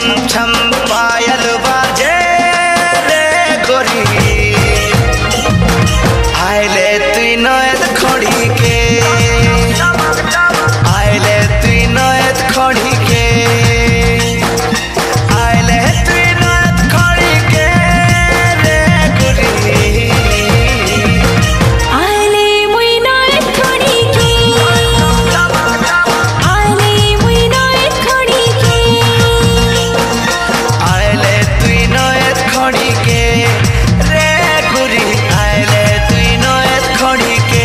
छम पायल बाजे रे गोरी आइले तुई नयत खड़ी के आइले तुई नयत खड़ी के आइले तुई नयत खड़ी के रे गोरी आइले मुई नयत खड़ी के आइले मुई नयत खड़ी के आइले तुई नयत खड़ी के रे गोरी आइले तुई नयत खड़ी के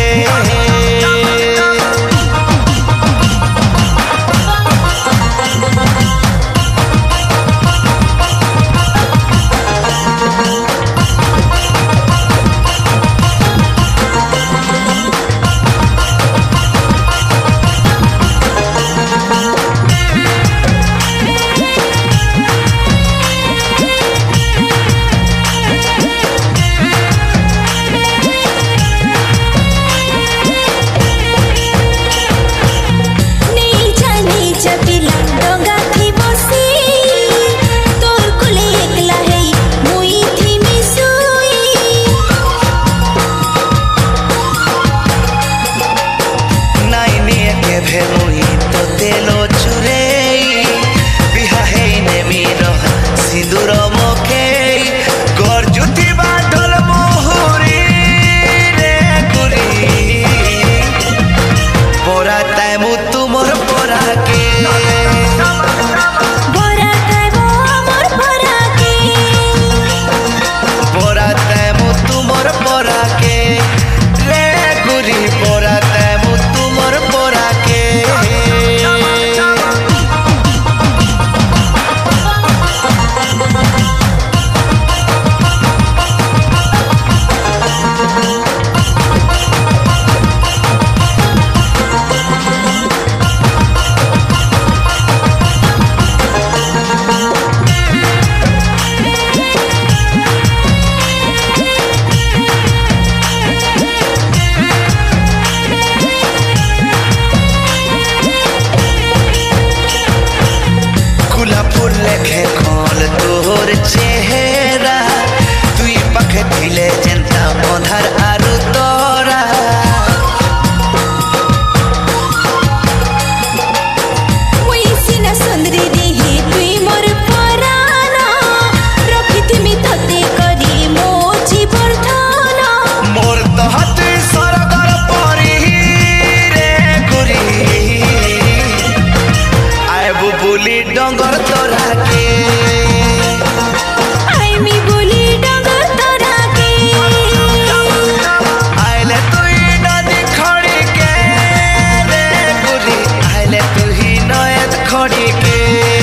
चेहरा तुई पख दिले जनता अंधार आरु तोरा मुई सिना सुंदरी देही तुई मोर पराना रखिति मी तते करी मो जीवन थाना मोर तहत सरगर परी रे गोरी आइबु बुली डंगर तोरा के खड़ी के